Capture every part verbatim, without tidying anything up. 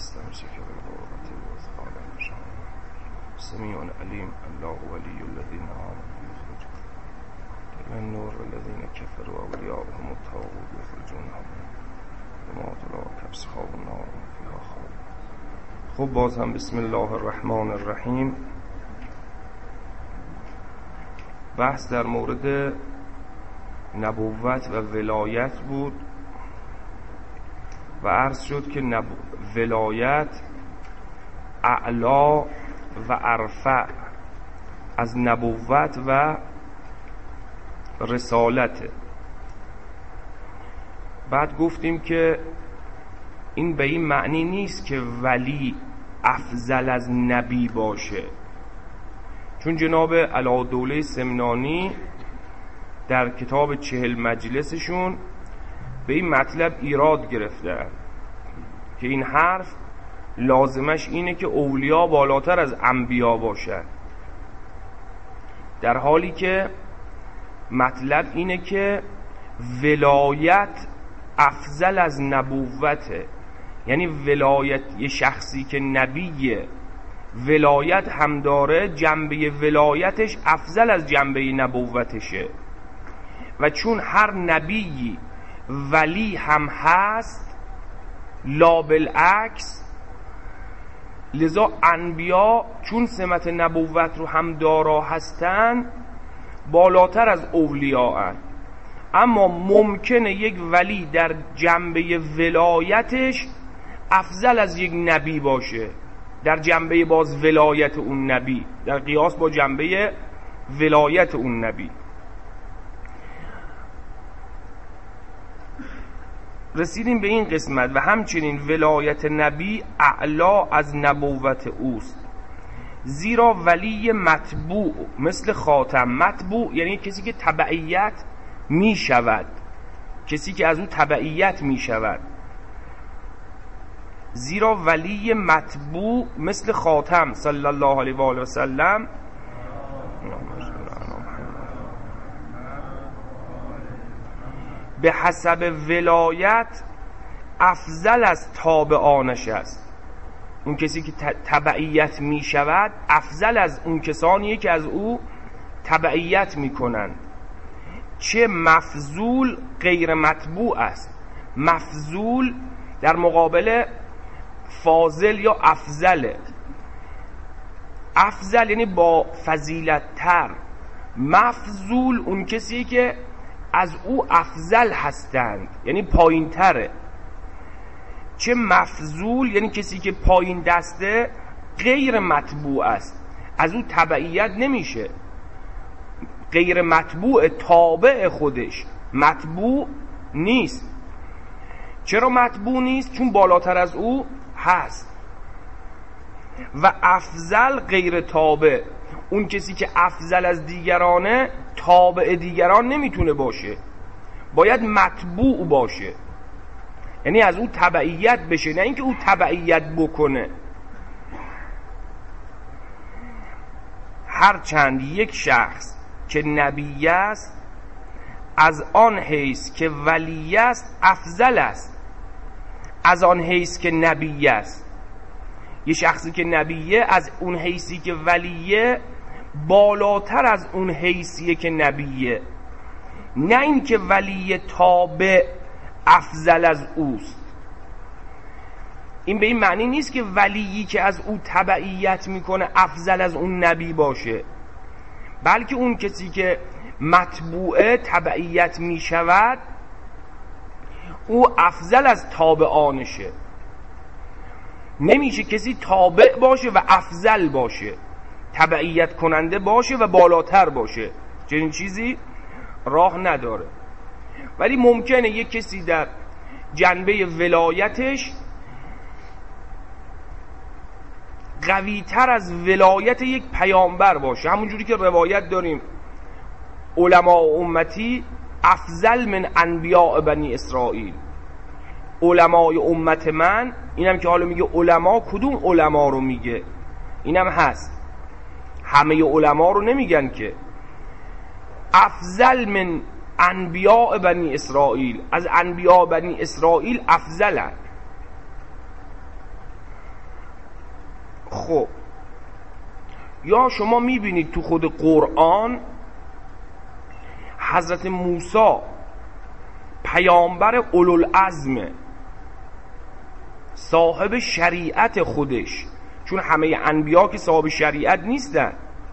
استمسك بالعروة الوثقى لا انفصام سميع عليم الله ولي الذين آمنوا يخرجون من النور الذين كفروا أولياؤهم الطاغوت يخرجونهم وما أدراك أصحاب النار فيها خالدون. خب باز هم بسم الله الرحمن الرحیم. بحث در مورد نبوت و ولایت بود و عرض شد که نب... ولایت اعلا و ارفع از نبوت و رسالته. بعد گفتیم که این به این معنی نیست که ولی افضل از نبی باشه، چون جناب علادوله سمنانی در کتاب چهل مجلسشون به این مطلب ایراد گرفتن که این حرف لازمش اینه که اولیا بالاتر از انبیا باشن، در حالی که مطلب اینه که ولایت افضل از نبوته. یعنی ولایت یه شخصی که نبیه ولایت هم داره، جنبه ولایتش افضل از جنبه نبوتشه، و چون هر نبی ولی هم هست لا بالعکس، لذا انبیا چون سمت نبوت رو هم دارا هستن بالاتر از اولیاء هستن. اما ممکنه یک ولی در جنبه ولایتش افضل از یک نبی باشه، در جنبه باز ولایت اون نبی، در قیاس با جنبه ولایت اون نبی. رسیدیم به این قسمت و همچنین ولایت نبی اعلا از نبوت اوست، زیرا ولی متبوع مثل خاتم. متبوع یعنی کسی که تبعیت می شود، کسی که از اون تبعیت می شود. زیرا ولی متبوع مثل خاتم صلی الله علیه و آله و سلم به حسب ولایت افضل از تابعانش است. اون کسی که تبعیت می شود افضل از اون کسانیه که از او تبعیت می کنند. چه مفضول غیر متبوع است. مفضول در مقابل فاضل یا افضله. افضل یعنی با فضیلت تر، مفضول اون کسی که از او افضل هستند یعنی پایین تره. چه مفضول یعنی کسی که پایین دسته غیر متبوع است، از او تبعیت نمیشه. غیر متبوع تابع خودش، متبوع نیست. چرا متبوع نیست؟ چون بالاتر از او هست. و افضل غیر تابع، اون کسی که افضل از دیگرانه تابع دیگران نمیتونه باشه، باید متبوع باشه، یعنی از اون تبعیت بشه، نه اینکه او تبعیت بکنه. هرچند یک شخص که نبی است از آن حیث که ولی است افضل است از آن حیث که نبی است. یه شخصی که نبیه از اون حیثی که ولیه بالاتر از اون حیثیه که نبیه، نه این که ولی تابع افضل از اوست. این به این معنی نیست که ولیی که از او تبعیت میکنه افضل از اون نبی باشه، بلکه اون کسی که متبوعه تبعیت میشود او افضل از تابعانشه. نمیشه کسی تابع باشه و افضل باشه، تبعیت کننده باشه و بالاتر باشه، چنین چیزی راه نداره. ولی ممکنه یک کسی در جنبه ولایتش قوی تر از ولایت یک پیامبر باشه، همونجوری که روایت داریم علماء امتی افضل من انبیاء بنی اسرائیل. علماء امت من، اینم که حالا میگه علما، کدوم علما رو میگه؟ اینم هست، همه علما رو نمیگن که. افضل من انبیاء بنی اسرائیل، از انبیاء بنی اسرائیل افضلن. خب یا شما میبینید تو خود قرآن حضرت موسی پیامبر اولوالعزم، صاحب شریعت خودش، چون همه انبیا که صاحب شریعت نیستن،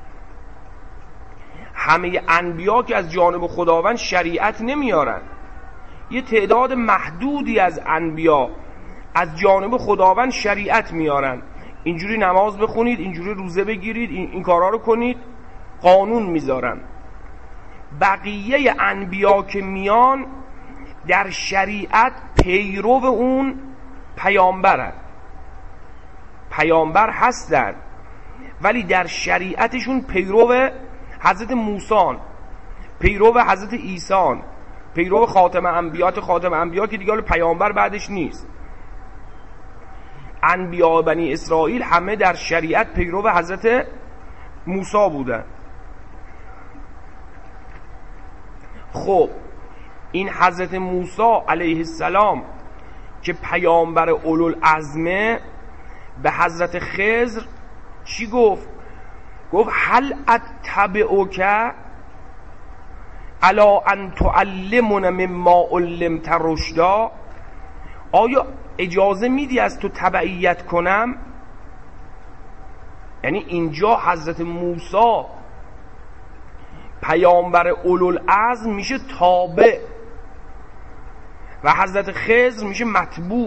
همه انبیا که از جانب خداوند شریعت نمیارن، یه تعداد محدودی از انبیا از جانب خداوند شریعت میارن، اینجوری نماز بخونید، اینجوری روزه بگیرید، این, این کارا رو کنید، قانون میذارن. بقیه انبیا که میان در شریعت پیرو اون پیامبرن، پیامبر هستن ولی در شریعتشون پیرو حضرت موسی، پیرو حضرت عیسی، پیرو خاتم انبیات خاتم انبیا که دیگه پیامبر بعدش نیست. انبیاء بنی اسرائیل همه در شریعت پیرو حضرت موسی بودن. خب این حضرت موسی علیه السلام که پیامبر اولوالعزمه به حضرت خضر چی گفت؟ گفت هل اتبعک علی ان تعلمنا مما علمت رشدا، آیا اجازه میدی از تو تبعیت کنم؟ یعنی اینجا حضرت موسی پیامبر اولوالعزم میشه تابع و حضرت خضر میشه متبوع.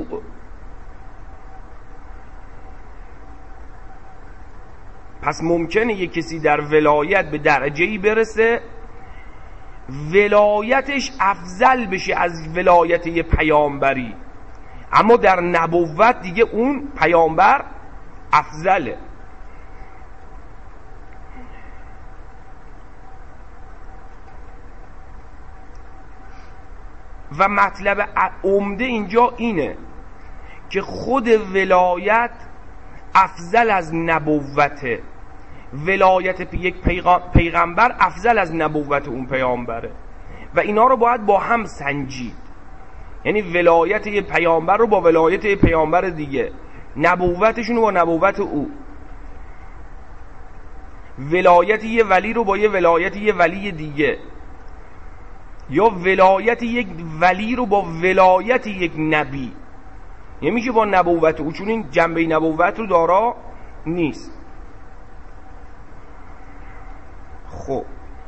پس ممکنه یک کسی در ولایت به درجه‌ای برسه ولایتش افضل بشه از ولایت یه پیامبری، اما در نبوت دیگه اون پیامبر افضله. و مطلب عمده اینجا اینه که خود ولایت افضل از نبوته، ولایت یک پیغمبر افضل از نبوت اون پیامبره و اینا رو باید با هم سنجید. یعنی ولایت یه پیامبر رو با ولایت یه پیامبر دیگه، نبوتشون رو با نبوت او، ولایت یه ولی رو با یه ولایت یه ولی دیگه، یا ولایت یک ولی رو با ولایت یک نبی. نمیشه با نبوت او، چون این جنبه نبوت رو دارا نیست. خب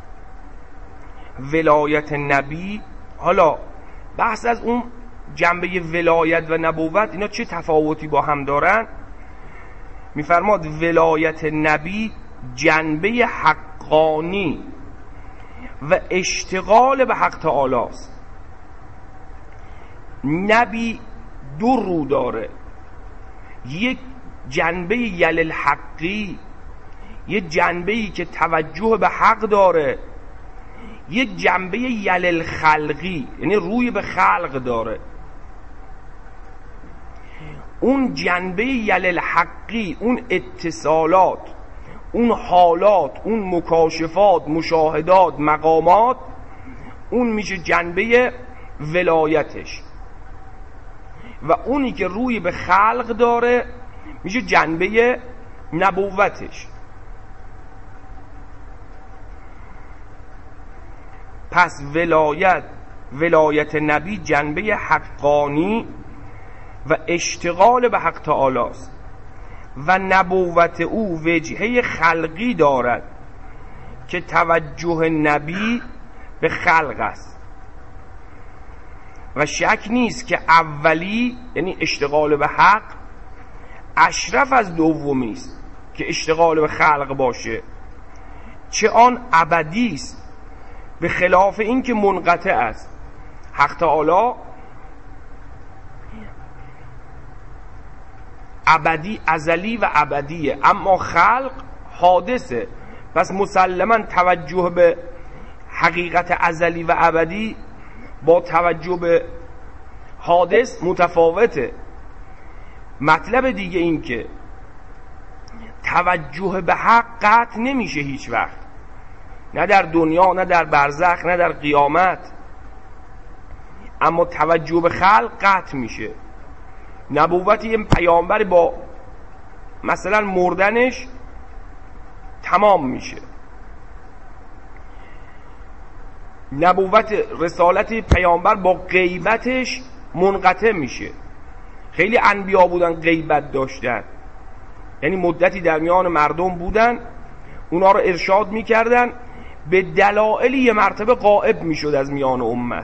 ولایت نبی، حالا بحث از اون جنبه ولایت و نبوت اینا چه تفاوتی با هم دارن. میفرماد ولایت نبی جنبه حقانی و اشتغال به حق تعالی است. نبی دو رو داره، یک جنبه یل الحقی، یک جنبه‌ای که توجه به حق داره، یک جنبه یل الخلقی یعنی روی به خلق داره. اون جنبه یل الحقی، اون اتصالات، اون حالات، اون مکاشفات، مشاهدات، مقامات، اون میشه جنبه ولایتش، و اونی که روی به خلق داره میشه جنبه نبوتش. پس ولایت ولایت نبی جنبه حقانی و اشتغال به حق تعالی است و نبوت او وجهه خلقی دارد که توجه نبی به خلق است و شک نیست که اولی یعنی اشتغال به حق اشرف از دومی است که اشتغال به خلق باشه، چه آن ابدی است به خلاف این که منقطع است. حق تعالی ابدی، ازلی و ابدیه، اما خلق حادثه. پس مسلما توجه به حقیقت ازلی و ابدی با توجه به حادث متفاوته. مطلب دیگه این که توجه به حق قطع نمیشه هیچ وقت، نه در دنیا، نه در برزخ، نه در قیامت، اما توجه به خلق قطع میشه. نبوت یه پیامبر با مثلا مردنش تمام میشه، نبوت رسالت پیامبر با غیبتش منقطع میشه. خیلی انبیا بودن غیبت داشتن، یعنی مدتی در میان مردم بودن، اونا رو ارشاد میکردن، به دلایل یه مرتبه غائب میشد از میان امت،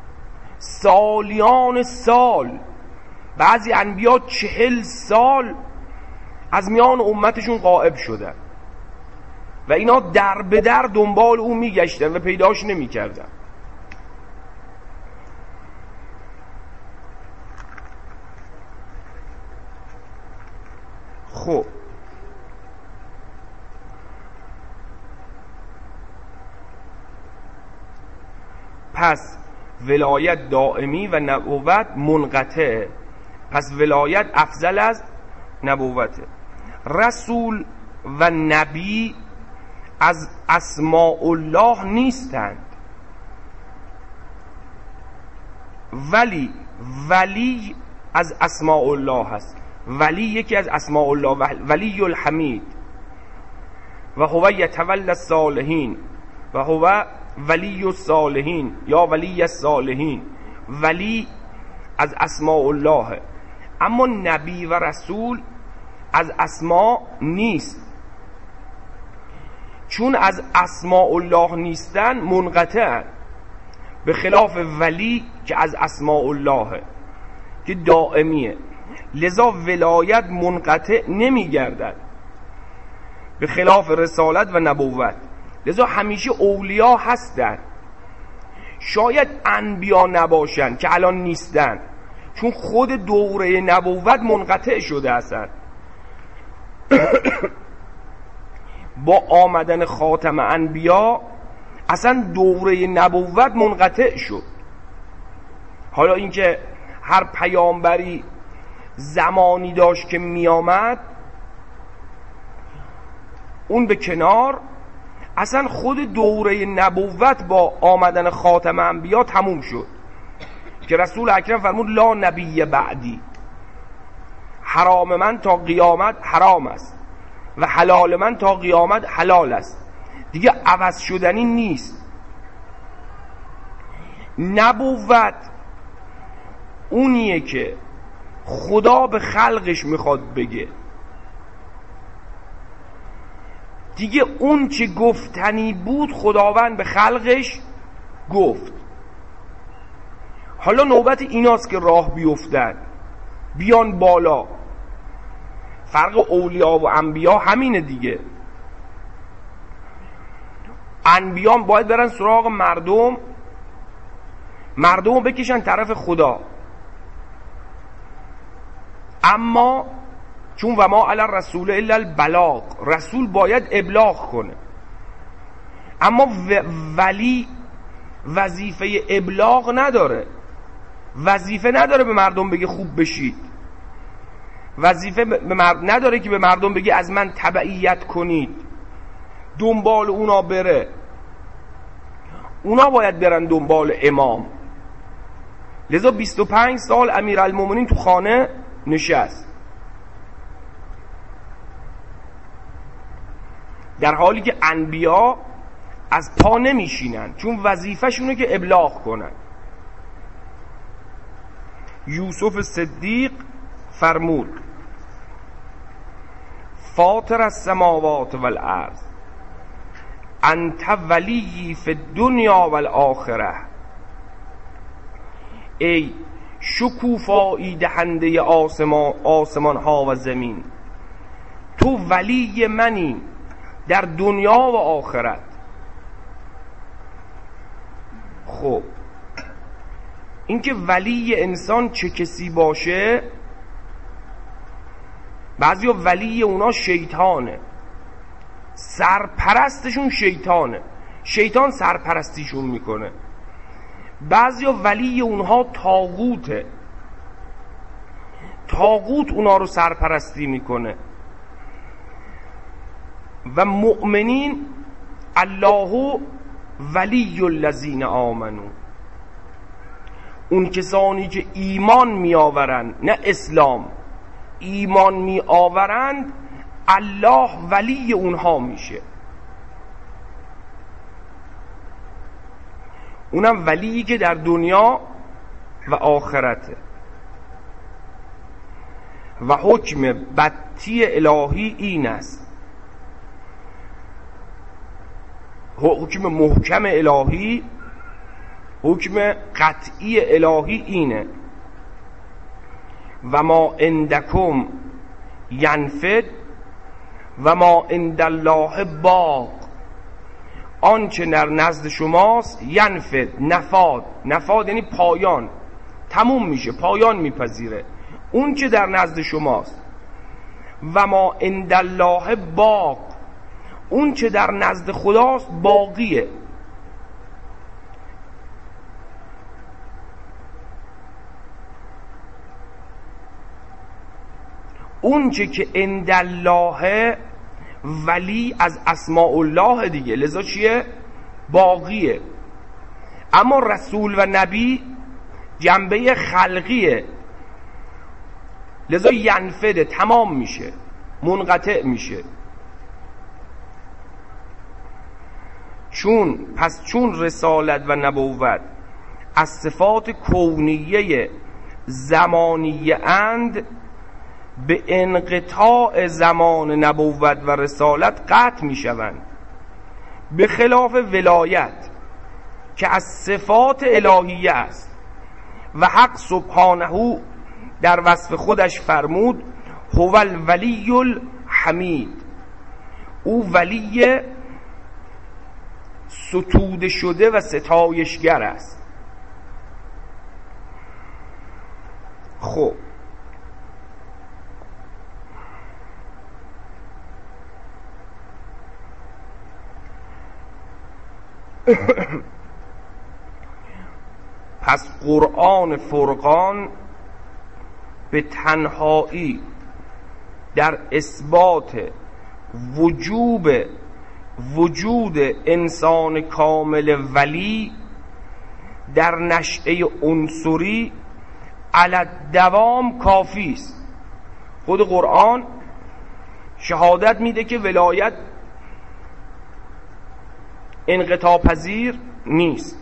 سالیان سال، بعضی انبیا چهل سال از میان امتشون غائب شدن و اینا در به در دنبال اون میگشتن و پیداش نمیکردن. خب پس ولایت دائمی و نبوت منقطعه، پس ولایت افضل از نبوته. رسول و نبی از اسماء الله نیستند، ولی ولی از اسماء الله هست. ولی یکی از اسماء الله، ولی الحمید و هو یتولی الصالحین و هو ولی الصالحین یا ولی الصالحین. ولی از اسماء الله، اما نبی و رسول از اسماء نیست، چون از اسماء الله نیستن منقطع، به خلاف ولی که از اسماء الله که دائمیه، لذا ولایت منقطع نمی گردد به خلاف رسالت و نبوت. لذا همیشه اولیا هستن، شاید انبیا نباشن که الان نیستن، چون خود دوره نبوت منقطع شده اصلا با آمدن خاتم انبیا اصلا دوره نبوت منقطع شد. حالا اینکه هر پیامبری زمانی داشت که می آمد اون به کنار، اصلا خود دوره نبوت با آمدن خاتم انبیا تموم شد که رسول اکرم فرمود لا نبی بعدی، حرام من تا قیامت حرام است و حلال من تا قیامت حلال است، دیگه عوض شدنی نیست. نبوت اونیه که خدا به خلقش میخواد بگه، دیگه اون چه گفتنی بود خداوند به خلقش گفت. حالا نوبت ایناست که راه بیفتن، بیان بالا. فرق اولیا و انبیا همینه دیگه. انبیان باید برن سراغ مردم، مردم رو بکشن طرف خدا، اما چون و ما علی الرسول الا البلاغ، رسول باید ابلاغ کنه، اما ولی وظیفه ابلاغ نداره، وظیفه نداره به مردم بگه خوب بشید، وظیفه به مرد نداره که به مردم بگه از من تبعیت کنید، دنبال اونا بره. اونا باید برن دنبال امام. لذا بیست و پنج سال امیرالمومنین تو خانه نشست، در حالی که انبیا از پا نمیشینن، چون وظیفه‌شونه که ابلاغ کنن. یوسف صدیق فرمود فاطر السماوات والارض انت ولی فی الدنیا والآخره، ای شکوفایی دهنده آسمان, آسمان ها و زمین، تو ولی منی در دنیا و آخرت. خب اینکه ولی انسان چه کسی باشه، بعضیا ولی اونا شیطانه، سرپرستشون شیطانه، شیطان سرپرستیشون میکنه. بعضیا ولی اونها طاغوته، طاغوت اونا رو سرپرستی میکنه. و مؤمنین الله ولی الذین آمنو، اون کسانی که ایمان میآورن، نه اسلام، ایمان می آورند الله ولی اونها میشه. اونم ولی که در دنیا و آخرته. و حکم بطی الهی این است، حکم محکم الهی، حکم قطعی الهی اینه: و ما عندکم ینفد و ما عند الله باق. آنچه در نزد شماست ینفد، نفاد، نفاد یعنی پایان، تموم میشه، پایان میپذیره. اون که در نزد شماست. و ما عند الله باق، اون که در نزد خداست باقیه. اون چه که عند الله ولی از اسماء الله دیگه، لذا چیه؟ باقیه. اما رسول و نبی جنبه خلقیه، لذا ینفده، تمام میشه، منقطع میشه. چون پس چون رسالت و نبوت از صفات کونیه زمانیه اند، به انقطاع زمان نبوت و رسالت قطع می شوند، به خلاف ولایت که از صفات الهیه است. و حق سبحانه در وصف خودش فرمود هو الولی الحمید، او ولی ستوده شده و ستایشگر است. خب پس قرآن فرقان به تنهایی در اثبات وجوب وجود انسان کامل ولی در نشأه عنصری علی دوام کافی است. خود قرآن شهادت میده که ولایت انقطاع پذیر نیست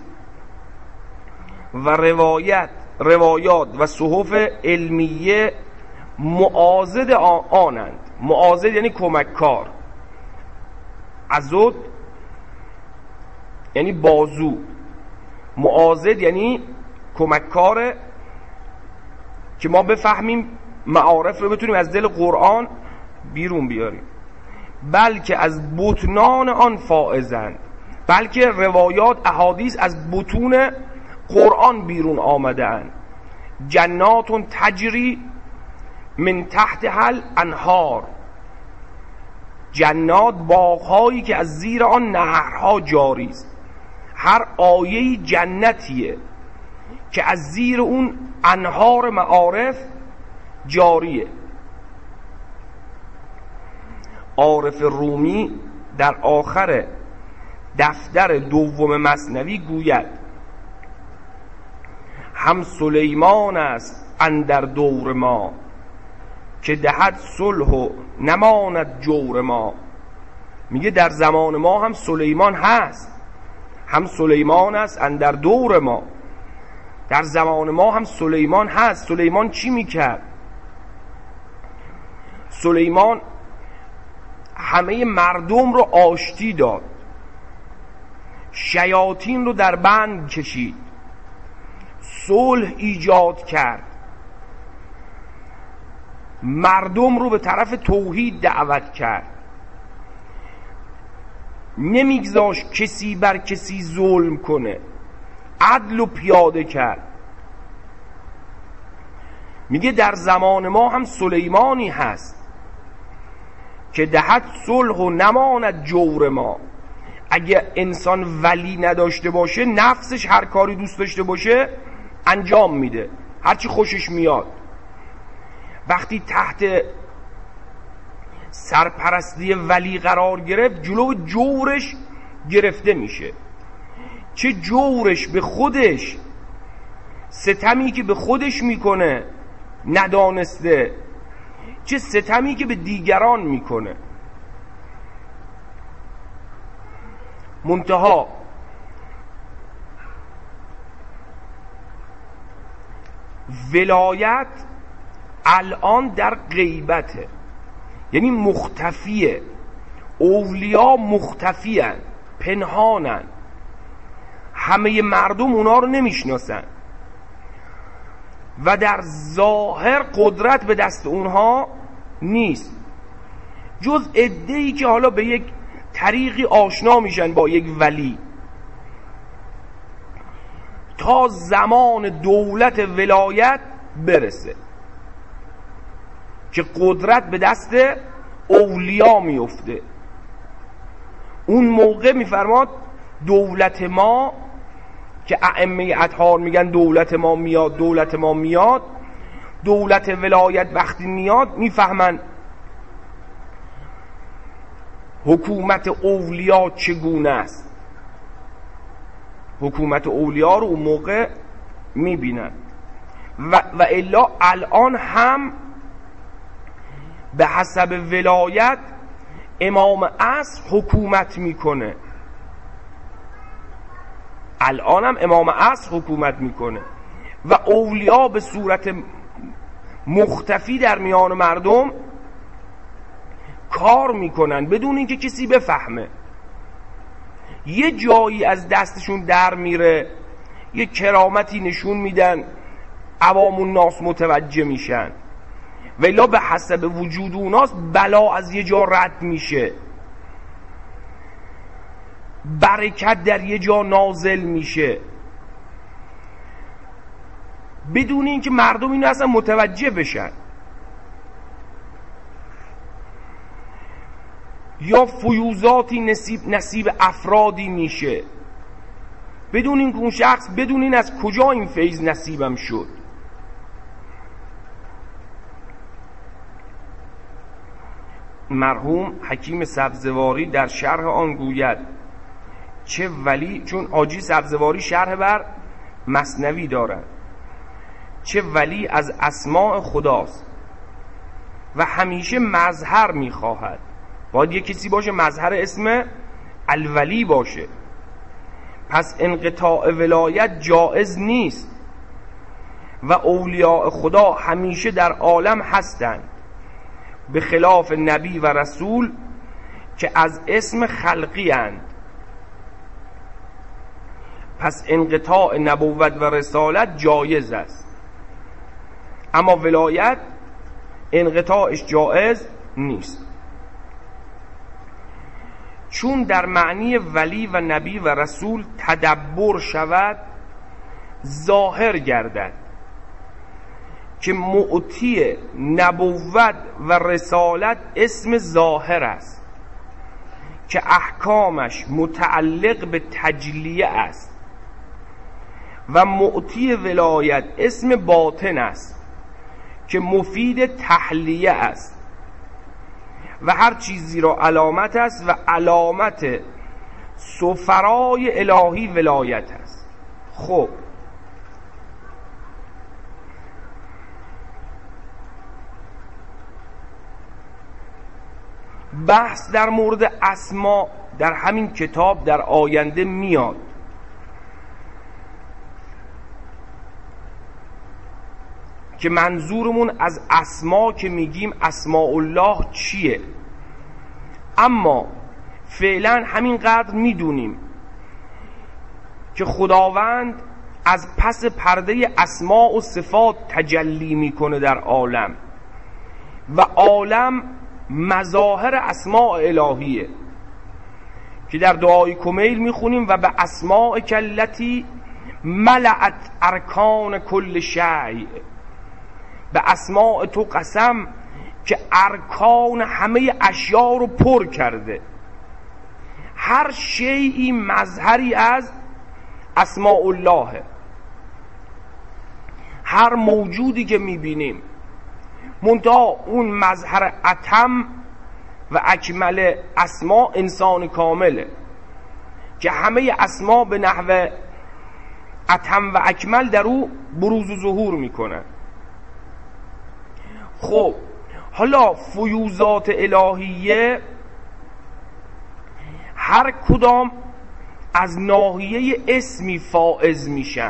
و روایت روایات و صحف علمیه معاضد آنند. معاضد یعنی کمککار، عضد یعنی بازو، معاضد یعنی کمککار، که ما بفهمیم معارف رو بتونیم از دل قرآن بیرون بیاریم. بلکه از بطنان آن فائزند، بلکه روایات احادیث از بطون قرآن بیرون آمده اند. جنات تجری من تحت هل انهار، جنات باغهایی که از زیر آن نهرها جاری است. هر آیه جنتیه که از زیر اون انهار معارف جاریه. عارف رومی در آخر دفتر دوم مثنوی گوید هم سلیمان است اندر دور ما، که دهد صلح و نماند جور ما. میگه در زمان ما هم سلیمان هست، هم سلیمان است اندر دور ما. در زمان ما هم سلیمان هست. سلیمان چی میکرد؟ سلیمان همه مردم رو آشتی داد، شیاطین رو در بند کشید، صلح ایجاد کرد، مردم رو به طرف توحید دعوت کرد، نمیگذاشت کسی بر کسی ظلم کنه، عدل رو پیاده کرد. میگه در زمان ما هم سلیمانی هست که دهد صلح و نماند جور ما. اگه انسان ولی نداشته باشه، نفسش هر کاری دوست داشته باشه انجام میده، هرچی خوشش میاد. وقتی تحت سرپرستی ولی قرار گرفت، جلو جورش گرفته میشه. چه جورش به خودش، ستمی که به خودش میکنه ندانسته، چه ستمی که به دیگران میکنه. منتها ولایت الان در غیبته، یعنی مختفیه. اولیا مختفیان، پنهانن، همه مردم اونا رو نمیشناسن و در ظاهر قدرت به دست اونها نیست، جز عده‌ای که حالا به یک طریقی آشنا میشن با یک ولی. تا زمان دولت ولایت برسه که قدرت به دست اولیا میفته، اون موقع میفرماد دولت ما، که ائمه اطهار میگن دولت ما میاد، دولت ما میاد، دولت ولایت وقتی میاد میفهمن حکومت اولیا چگونه است. حکومت اولیا رو اون موقع میبینن. و, و الا الان هم به حسب ولایت امام عصر حکومت میکنه، الان هم امام عصر حکومت میکنه و اولیا به صورت مختفی در میان مردم کار میکنن بدون اینکه کسی بفهمه. یه جایی از دستشون در میره، یه کرامتی نشون میدن، عوام الناس متوجه میشن، ولی به حسب وجود اوناست بلا از یه جا رد میشه، برکت در یه جا نازل میشه بدون اینکه مردم اینو اصلا متوجه بشن. یا فیوزاتی نصیب نصیب افرادی میشه بدون اینکه اون شخص بدون این از کجا این فیض نصیبم شد. مرحوم حکیم سبزواری در شرح آن گوید چه ولی، چون حاجی سبزواری شرح بر مثنوی دارد، چه ولی از اسماء خداست و همیشه مظهر میخواهد، باید یک کسی باشه مظهر اسم الولی باشه، پس انقطاع ولایت جائز نیست و اولیاء خدا همیشه در عالم هستند، به خلاف نبی و رسول که از اسم خلقی اند. پس انقطاع نبوت و رسالت جایز است، اما ولایت انقطاعش جایز نیست، چون در معنی ولی و نبی و رسول تدبر شود ظاهر گردد که معطی نبوت و رسالت اسم ظاهر است که احکامش متعلق به تجلیه است و معطی ولایت اسم باطن است که مفید تحلیه است و هر چیزی را علامت است و علامت سفرای الهی ولایت است. خب بحث در مورد اسما در همین کتاب در آینده میاد که منظورمون از اسما که میگیم اسماء الله چیه، اما فعلا همینقدر میدونیم که خداوند از پس پرده اسماء و صفات تجلی میکنه در عالم و عالم مظاهر اسماء الهیه که در دعای کمیل میخونیم و به اسماء کلتی ملأت ارکان کل شیء، به اسماء تو قسم که ارکان همه اشیا رو پر کرده. هر شیئی مظهری از اسماء الله، هر موجودی که میبینیم، منتها اون مظهر اتم و اکمل اسما انسان کامله که همه اسما به نحو اتم و اکمل در او بروز و ظهور میکنه. خب حالا فیوزات الهیه هر کدام از ناحیه اسمی فائز میشن.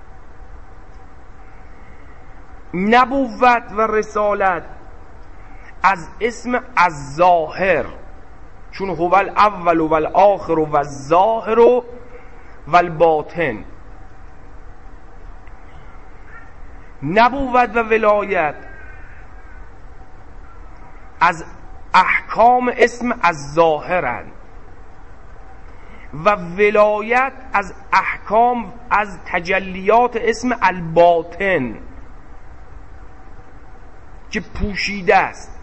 نبوت و رسالت از اسم الظاهر، چون هو الاول و الاخر و الظاهر و الباطن. نبوت و ولایت از احکام اسم الظاهرند و ولایت از احکام از تجلیات اسم الباطن که پوشیده است.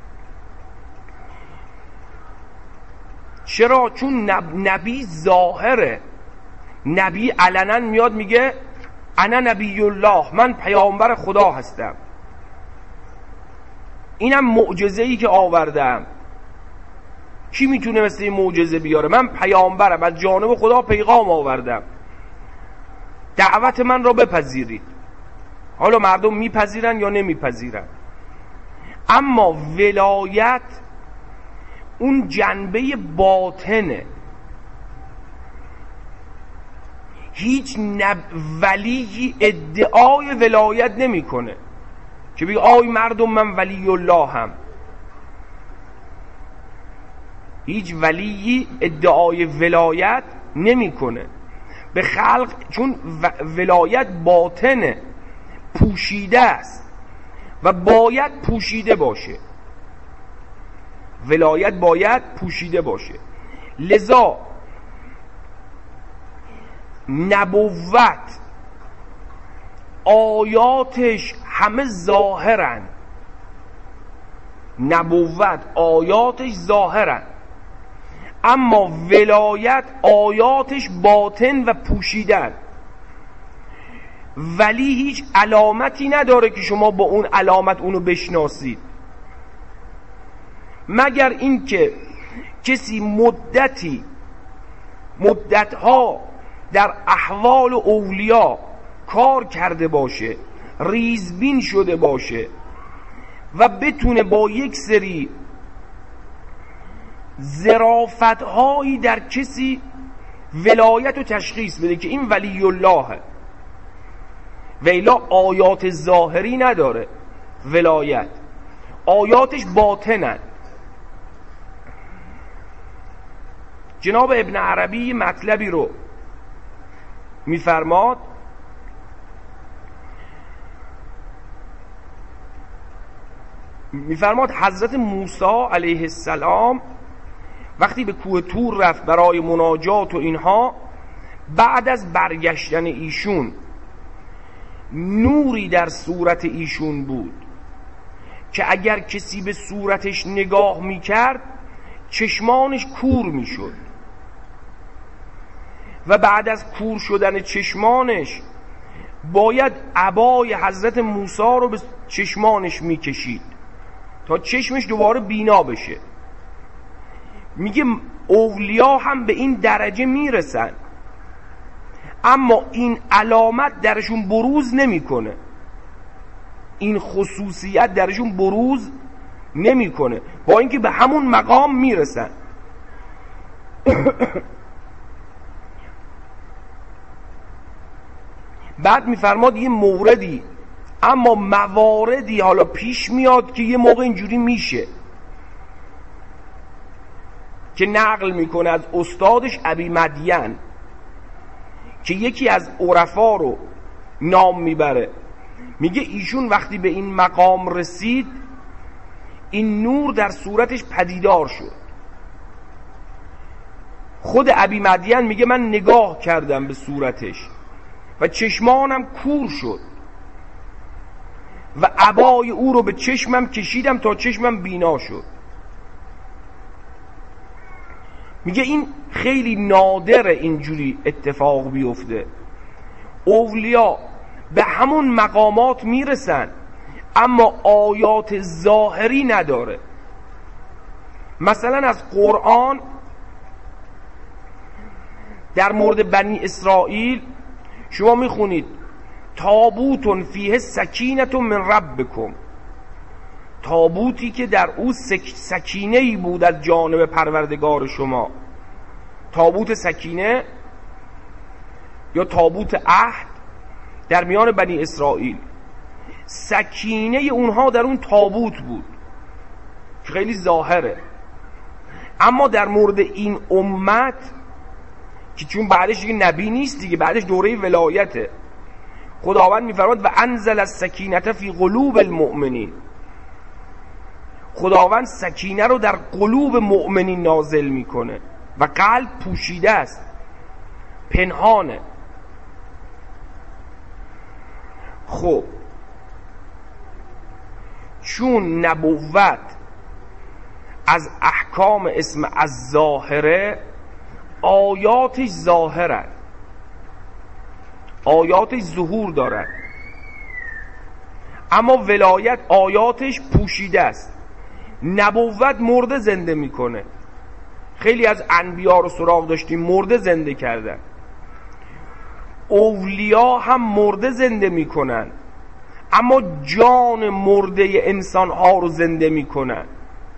چرا؟ چون نبی ظاهره، نبی علنا میاد میگه انا نبی الله، من پیامبر خدا هستم. اینم معجزه‌ای که آوردم. کی میتونه مثل این معجزه بیاره؟ من پیامبرم، از جانب خدا پیغام آوردم، دعوت من را بپذیرید. حالا مردم میپذیرن یا نمیپذیرن. اما ولایت اون جنبه باطنه. هیچ نب... ولی ادعای ولایت نمیکنه که بگه آی مردم من ولی الله هم. هیچ ولی ادعای ولایت نمیکنه به خلق، چون ولایت باطنه، پوشیده است و باید پوشیده باشه. ولایت باید پوشیده باشه. لذا نبوت آیاتش همه ظاهرن. نبوت آیاتش ظاهرن، اما ولایت آیاتش باطن و پوشیدن. ولی هیچ علامتی نداره که شما با اون علامت اونو بشناسید، مگر اینکه کسی مدتی مدتها در احوال اولیا کار کرده باشه، ریزبین شده باشه و بتونه با یک سری ظرافت‌هایی در کسی ولایت و تشخیص بده که این ولی الله. ویلا آیات ظاهری نداره ولایت، آیاتش باطنن. جناب ابن عربی مطلبی رو میفرماد، میفرماد حضرت موسی علیه السلام وقتی به کوه طور رفت برای مناجات و اینها، بعد از برگشتن ایشون نوری در صورت ایشون بود که اگر کسی به صورتش نگاه میکرد چشمانش کور میشد و بعد از کور شدن چشمانش باید عبای حضرت موسی رو به چشمانش میکشید تا چشمش دوباره بینا بشه. میگه اولیا هم به این درجه میرسن، اما این علامت درشون بروز نمیکنه، این خصوصیت درشون بروز نمیکنه، با اینکه به همون مقام میرسن. بعد میفرماد یه موردی، اما مواردی حالا پیش میاد که یه موقع اینجوری میشه که نقل میکنه از استادش ابی مدین که یکی از عرفا رو نام میبره، میگه ایشون وقتی به این مقام رسید این نور در صورتش پدیدار شد. خود ابی مدین میگه من نگاه کردم به صورتش و چشمانم کور شد و عبای او رو به چشمم کشیدم تا چشمم بینا شد. میگه این خیلی نادره اینجوری اتفاق بیفته. اولیا به همون مقامات میرسن اما آیات ظاهری نداره. مثلا از قرآن در مورد بنی اسرائیل شما میخونید تابوتون فیه سکینت من ربکم، تابوتی که در او سک... سکینه‌ای بود از جانب پروردگار شما. تابوت سکینه یا تابوت عهد در میان بنی اسرائیل، سکینه اونها در اون تابوت بود که خیلی ظاهره. اما در مورد این امت که چون بعدش دیگه نبی نیست دیگه، بعدش دوره ولایته، خداوند میفرماد و انزل السکینه فی قلوب المؤمنین. خداوند سکینه رو در قلوب مؤمنین نازل میکنه و قلب پوشیده است، پنهانه. خب چون نبوت از احکام اسم از ظاهره، آیاتش ظاهره، آیاتش ظهور داره، اما ولایت آیاتش پوشیده است. نبوت مرده زنده میکنه. خیلی از انبیا رو سراغ داشتیم مرده زنده کردن. اولیا هم مرده زنده میکنن، اما جان مرده انسان ها رو زنده میکنن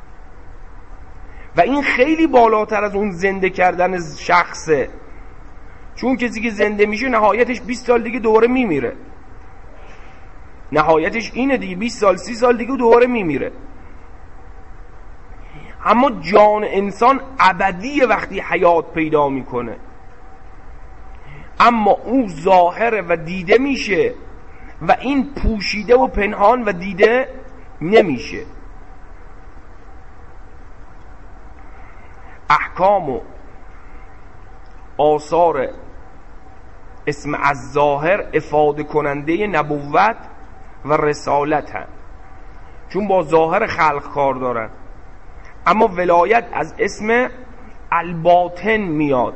و این خیلی بالاتر از اون زنده کردن شخصه، چون کسی که زنده میشه نهایتش بیست سال دیگه دوباره میمیره. نهایتش اینه دیگه، بیست سال سی سال دیگه دوباره میمیره. اما جان انسان ابدیه وقتی حیات پیدا میکنه، اما او ظاهره و دیده میشه و این پوشیده و پنهان و دیده نمیشه. احکام و آثار اسم از ظاهر افاده کننده نبوت و رسالت هم، چون با ظاهر خلق کار دارن. اما ولایت از اسم الباطن میاد.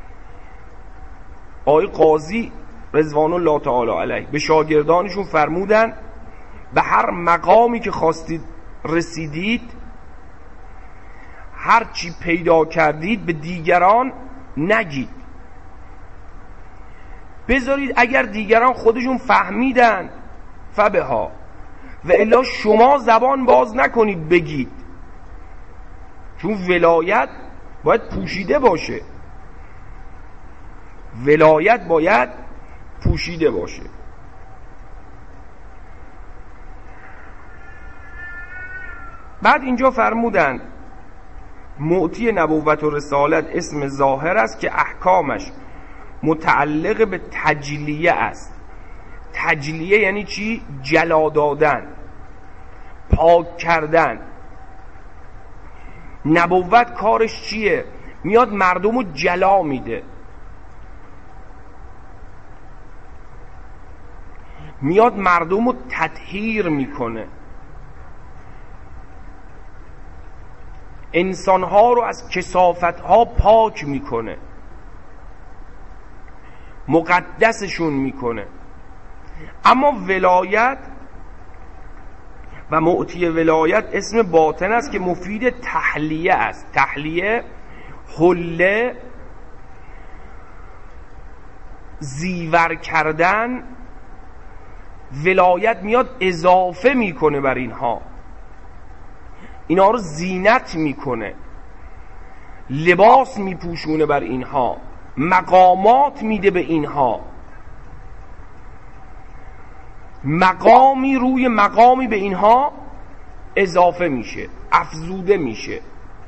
آقای قاضی رضوان الله تعالی علیه به شاگردانشون فرمودن به هر مقامی که خواستید رسیدید، هر چی پیدا کردید به دیگران نگید، بذارید اگر دیگران خودشون فهمیدن فبها، و الا شما زبان باز نکنید بگید، چون ولایت باید پوشیده باشه. ولایت باید پوشیده باشه. بعد اینجا فرمودن معطی نبوت و رسالت اسم ظاهر است که احکامش متعلق به تجلیه است. تجلیه یعنی چی؟ جلا دادن، پاک کردن. نبوت کارش چیه؟ میاد مردم رو جلا میده، میاد مردم رو تطهیر میکنه، انسانها رو از کثافتها پاک میکنه، مقدسشون میکنه. اما ولایت و معطی ولایت اسم باطن است که مفید تحلیه است. تحلیه حله، زیور کردن. ولایت میاد اضافه میکنه بر اینها، اینا رو زینت میکنه، لباس میپوشونه بر اینها، مقامات میده به اینها، مقامی روی مقامی به اینها اضافه میشه، افزوده میشه.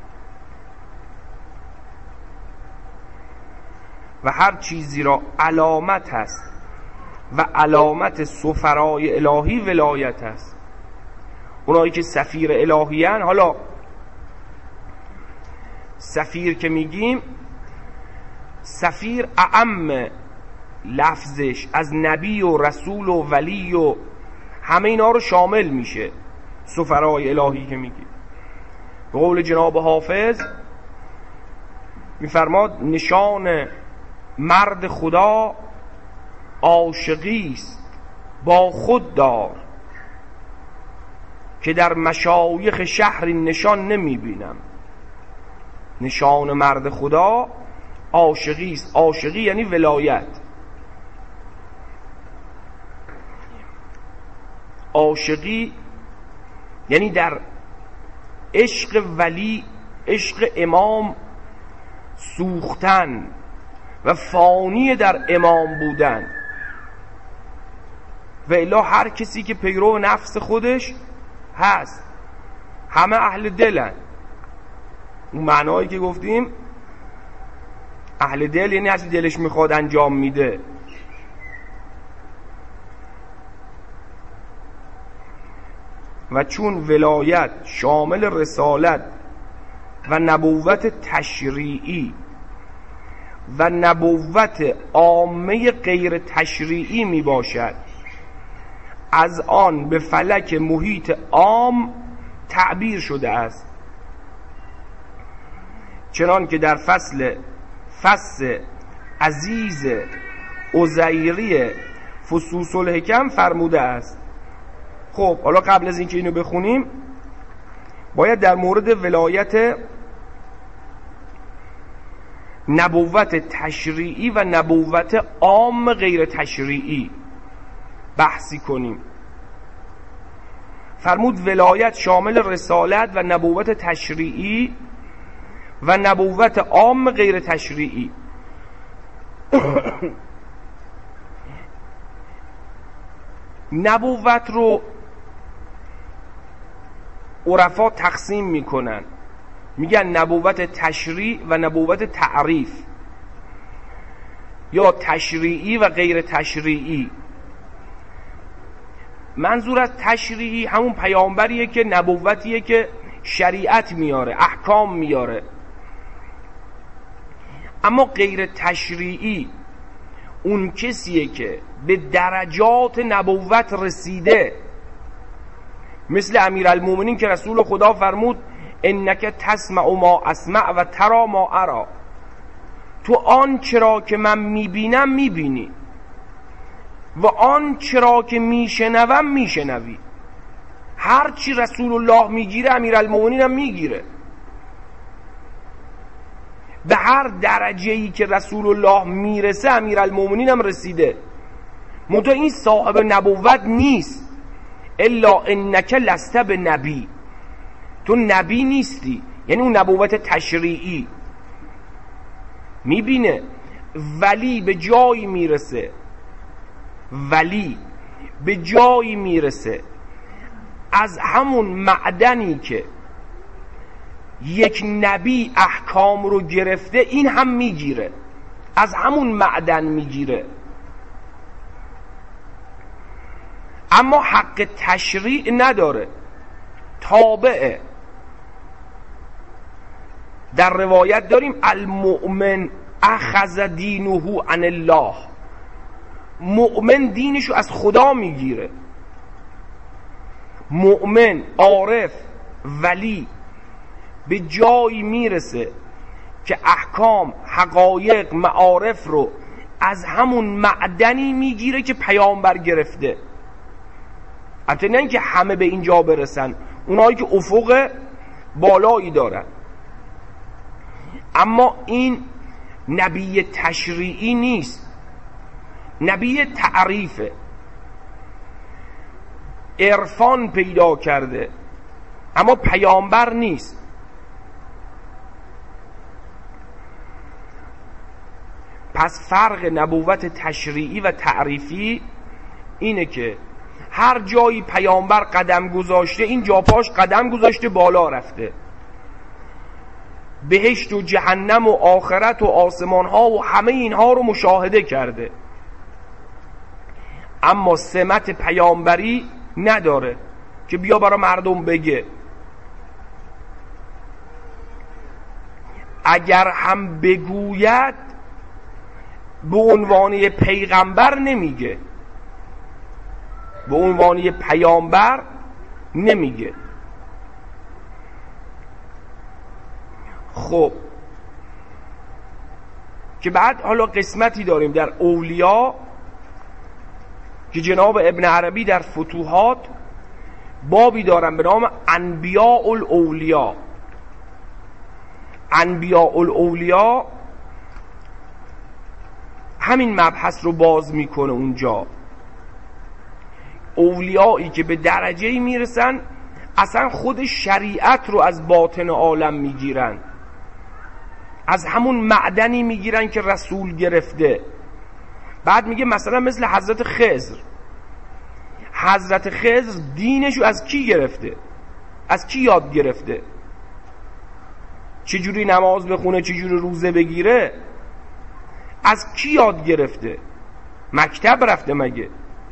و هر چیزی را علامت هست و علامت سفرای الهی ولایت هست. اونایی که سفیر الهیان، حالا سفیر که میگیم، سفیر اعم لفظش از نبی و رسول و ولی و همه اینا رو شامل میشه. سفرای الهی که میگیم، به قول جناب حافظ میفرماد نشان مرد خدا عاشقی است با خود دار، که در مشایخ شهر نشان نمیبینم. نشان مرد خدا عاشقی است. عاشقی یعنی ولایت. عاشقی یعنی در عشق ولی، عشق امام سوختن و فانی در امام بودن. و الا هر کسی که پیرو نفس خودش هست، همه اهل دلن. اون معنایی که گفتیم اهل دل یعنی هرچی دلش میخواد انجام میده. و چون ولایت شامل رسالت و نبوت تشریعی و نبوت عامه غیر تشریعی می باشد، از آن به فلک محیط عام تعبیر شده است، چنان که در فصل فصل عزیز عزیری فصوص الحکم فرموده است. خب حالا قبل از اینکه اینو بخونیم باید در مورد ولایت نبوت تشریعی و نبوت عام غیر تشریعی بحثی کنیم. فرمود ولایت شامل رسالت و نبوت تشریعی و نبوت عام غیر تشریعی. نبوت رو عرفا تقسیم میکنن، میگن نبوت تشریع و نبوت تعریف، یا تشریعی و غیر تشریعی. منظور از تشریعی همون پیامبریه که نبوتیه که شریعت میاره، احکام میاره. اما غیر تشریعی اون کسیه که به درجات نبوت رسیده، مثل امیرالمومنین که رسول خدا فرمود انک تسمع ما اسمع و ترا ما ارا، تو آن چرا که من میبینم میبینی و آن چرا که میشنوم میشنوی. هر چی رسول الله میگیره امیرالمومنین هم میگیره. به هر درجه‌ای که رسول الله میرسه امیرالمومنین هم رسیده. منتها این صاحب نبوت نیست. الا انک لست بنبی، تو نبی نیستی. یعنی اون نبوت تشریعی میبینه. ولی به جایی میرسه، ولی به جایی میرسه از همون معدنی که یک نبی احکام رو گرفته این هم میگیره، از همون معدن میگیره. اما حق تشریع نداره، تابعه. در روایت داریم المؤمن اخذ دینه عن الله، مؤمن دینشو از خدا میگیره. مؤمن، عارف، ولی به جایی میرسه که احکام، حقایق، معارف رو از همون معدنی میگیره که پیامبر گرفته. البته نه اینکه همه به اینجا برسن، اونایی که افق بالایی دارن. اما این نبی تشریعی نیست، نبی تعریفه. عرفان پیدا کرده اما پیامبر نیست. پس فرق نبوت تشریعی و تعریفی اینه که هر جایی پیامبر قدم گذاشته این جا پاش قدم گذاشته، بالا رفته. بهشت و جهنم و آخرت و آسمان ها و همه اینها رو مشاهده کرده، اما سمت پیامبری نداره که بیا برای مردم بگه. اگر هم بگوید به عنوان پیغمبر نمیگه، به عنوان پیامبر نمیگه. خب که بعد حالا قسمتی داریم در اولیا که جناب ابن عربی در فتوحات بابی دارن به نام انبیاء الاولیا. انبیاء الاولیا همین مبحث رو باز میکنه اونجا. اولیایی که به درجه‌ای میرسن اصلا خود شریعت رو از باطن عالم میگیرن، از همون معدنی میگیرن که رسول گرفته. بعد میگه مثلا مثل حضرت خضر، حضرت خضر دینشو از کی گرفته؟ از کی یاد گرفته؟ چجوری نماز بخونه، چجوری روزه بگیره؟ از کی یاد گرفته؟ مکتب رفته مگه؟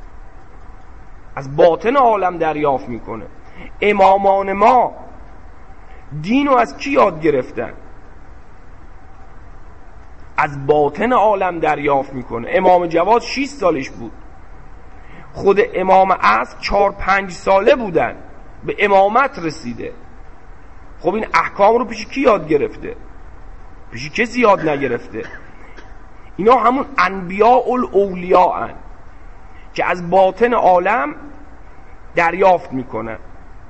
از باطن عالم دریافت میکنه. امامان ما دینو از کی یاد گرفتن؟ از باطن عالم دریافت میکنه. امام جواد شش سالش بود، خود امام عصر چهار پنج ساله بودن به امامت رسیده. خب این احکام رو پیش کی یاد گرفته؟ پیش کسی یاد نگرفته. اینا همون انبیاء الاولیاء هن که از باطن عالم دریافت میکنن.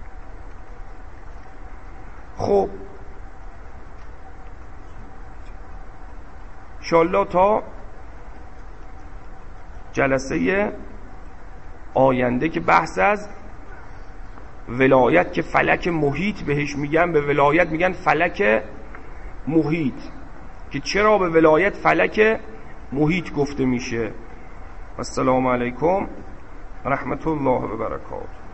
خب انشاءالله تا جلسه آینده که بحث از ولایت که فلک محیط بهش میگن، به ولایت میگن فلک محیط، که چرا به ولایت فلک محیط گفته میشه. السلام علیکم رحمت الله و برکاته.